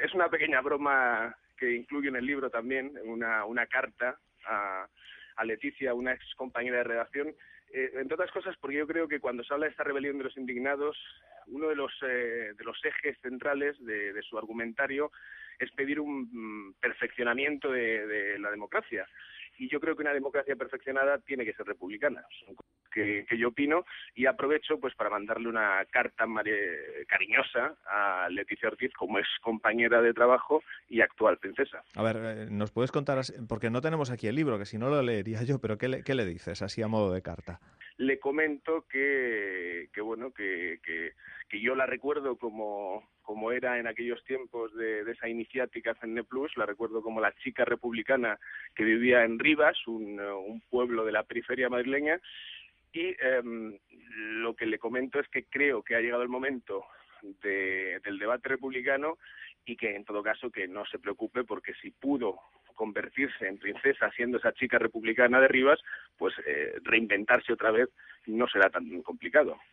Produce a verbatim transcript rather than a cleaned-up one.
es una pequeña broma que incluyo en el libro también, una, una carta a, a Leticia, una ex compañera de redacción, eh, entre otras cosas porque yo creo que cuando se habla de esta rebelión de los indignados, uno de los, eh, de los ejes centrales de, de su argumentario es pedir un perfeccionamiento de, de la democracia. Y yo creo que una democracia perfeccionada tiene que ser republicana, que, que yo opino, y aprovecho pues para mandarle una carta mare, cariñosa a Leticia Ortiz como ex compañera de trabajo y actual princesa. A ver, ¿nos puedes contar, porque no tenemos aquí el libro, que si no lo leería yo, pero ¿qué le, qué le dices así a modo de carta? Le comento que, que bueno, que, que, que yo la recuerdo como, como era en aquellos tiempos de, de esa iniciática C N E Plus, la recuerdo como la chica republicana que vivía en Rivas, un, un pueblo de la periferia madrileña, y eh, lo que le comento es que creo que ha llegado el momento de, del debate republicano y que en todo caso que no se preocupe porque si pudo convertirse en princesa siendo esa chica republicana de Rivas, pues eh, reinventarse otra vez no será tan complicado.